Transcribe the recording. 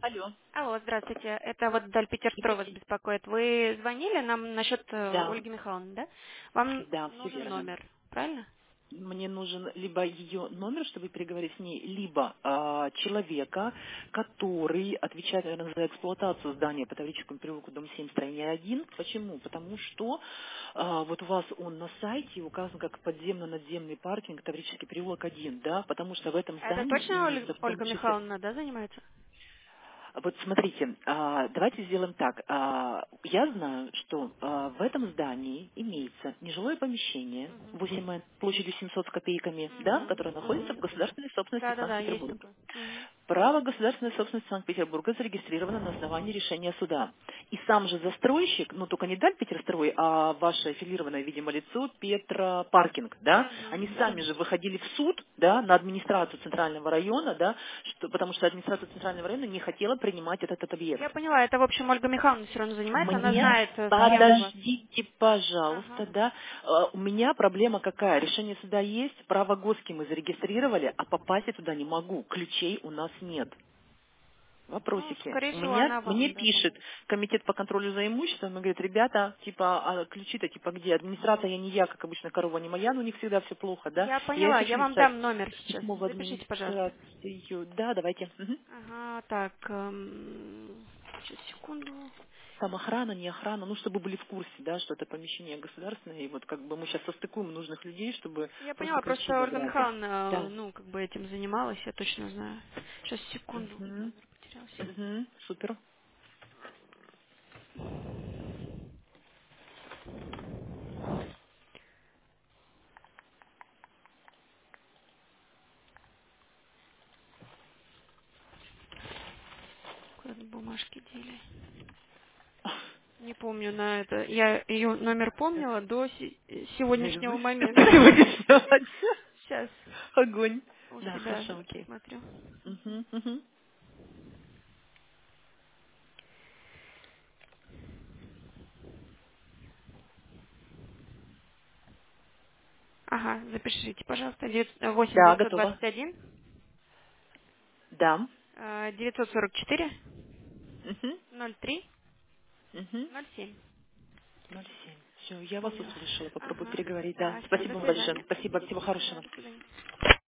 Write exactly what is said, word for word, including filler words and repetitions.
Алло. Алло, здравствуйте. Это вот Даль Петерстрой вас Здравствуйте. беспокоит. Вы звонили нам насчет э, Да, Ольги Михайловны, да? Вам да, все нужен верно. номер, правильно? Мне нужен либо ее номер, чтобы переговорить с ней, либо а, человека, который отвечает, наверное, за эксплуатацию здания по Таврическому переулку, дом семь, строение один. Почему? Потому что а, вот у вас он на сайте указан как подземно-надземный паркинг Таврический переулок один, да, потому что в этом А это здании точно Оль- имеется в том Ольга числе. Михайловна, да, занимается? Вот смотрите, а, давайте сделаем так. А, Я знаю, что а, в этом здании имеется нежилое помещение Угу. восемь м площадью семьсот с копейками, да, которое Угу. находится в Угу. государственной собственности Да-да-да, есть Санкт-Петербурга. такое. Угу. Право государственной собственности Санкт-Петербурга зарегистрировано на основании решения суда. И сам же застройщик, ну только не Даль Петерстрой, а ваше аффилированное, видимо, лицо Петра Паркинг, да, они сами Угу. же выходили в суд, да, на администрацию Центрального района, да, что, потому что администрация Центрального района не хотела принимать этот, этот объект. Я поняла, это, в общем, Ольга Михайловна все равно занимается, она Мне, знает э, схему вас. подождите, пожалуйста, Ага. да, Э, у меня проблема какая? Решение суда есть, право ГОСКи мы зарегистрировали, а попасть я туда не могу, ключей у нас нет. Ну, Вопросики. скорее У всего, меня, она мне вам, да, пишет поможет. комитет по контролю за имуществом и говорит, ребята, типа, а ключи-то типа где? Администрация я не я, как обычно, корова не моя, но у них всегда все плохо, да? Я Я и поняла, хочу я вам написать дам номер сейчас. письмо в Запишите, пожалуйста. администрацию. Да, давайте. Мгм. Ага, так, эм, сейчас, секунду. Там охрана, не охрана, ну, чтобы были в курсе, да, что это помещение государственное, и вот как бы мы сейчас состыкуем нужных людей, чтобы Я просто поняла, ключи просто Ольга забрать. Михайловна, э, Да. ну, как бы этим занималась, я точно знаю. Сейчас, секунду, Угу. номер потерялся. Угу. Супер. Куда бумажки дели? Не помню на это. Я ее номер помнила до се- сегодняшнего Наизусть. момента. Сегодня сделать. Сейчас Огонь. у Да, себя хорошо, окей. смотрю. Мгм, мгм. Ага, запишите, пожалуйста. восемь Да, девятьсот готово. двадцать один Да. э, девятьсот сорок четыре Угу, ноль три угу. ноль семь. ноль семь. Все, я вас Помнила. услышала. Попробую Ага. переговорить. Да. Да, все, до Спасибо вам большое. свидания. Спасибо. Всего Да, хорошего. до свидания.